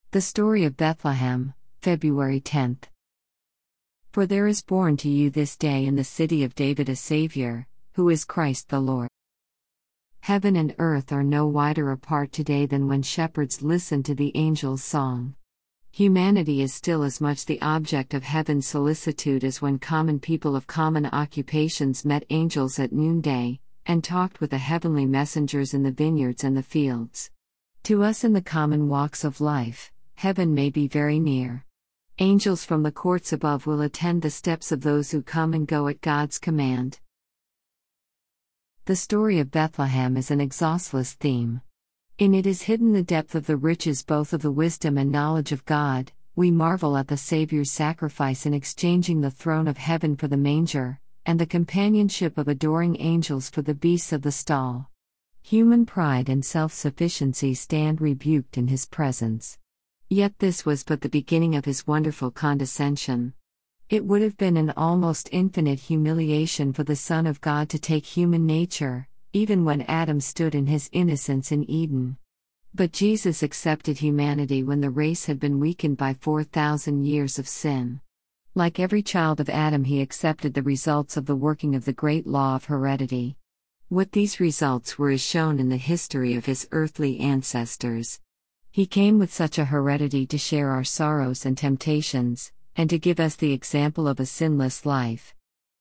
The story of Bethlehem, February 10th. For there is born to you this day in the city of David a Savior, who is Christ the Lord. Heaven and earth are no wider apart today than when shepherds listen to the angel's song. Humanity is still as much the object of heaven's solicitude as when common people of common occupations met angels at noonday, and talked with the heavenly messengers in the vineyards and the fields. To us in the common walks of life, heaven may be very near. Angels from the courts above will attend the steps of those who come and go at God's command. The story of Bethlehem is an exhaustless theme. In it is hidden the depth of the riches both of the wisdom and knowledge of God. We marvel at the Savior's sacrifice in exchanging the throne of heaven for the manger, and the companionship of adoring angels for the beasts of the stall. Human pride and self-sufficiency stand rebuked in his presence. Yet this was but the beginning of his wonderful condescension. It would have been an almost infinite humiliation for the Son of God to take human nature, even when Adam stood in his innocence in Eden. But Jesus accepted humanity when the race had been weakened by 4,000 years of sin. Like every child of Adam, he accepted the results of the working of the great law of heredity. What these results were is shown in the history of his earthly ancestors. He came with such a heredity to share our sorrows and temptations, and to give us the example of a sinless life.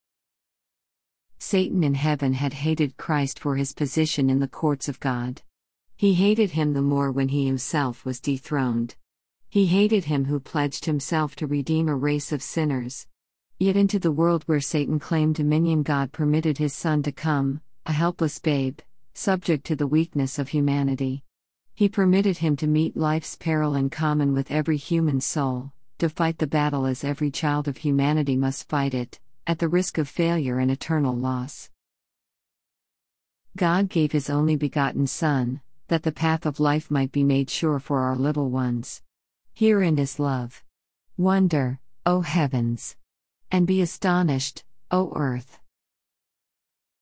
Satan in heaven had hated Christ for his position in the courts of God. He hated him the more when he himself was dethroned. He hated him who pledged himself to redeem a race of sinners. Yet into the world where Satan claimed dominion, God permitted his Son to come, a helpless babe, subject to the weakness of humanity. He permitted him to meet life's peril in common with every human soul, to fight the battle as every child of humanity must fight it, at the risk of failure and eternal loss. God gave his only begotten Son, that the path of life might be made sure for our little ones. Herein is love. Wonder, O heavens! And be astonished, O earth!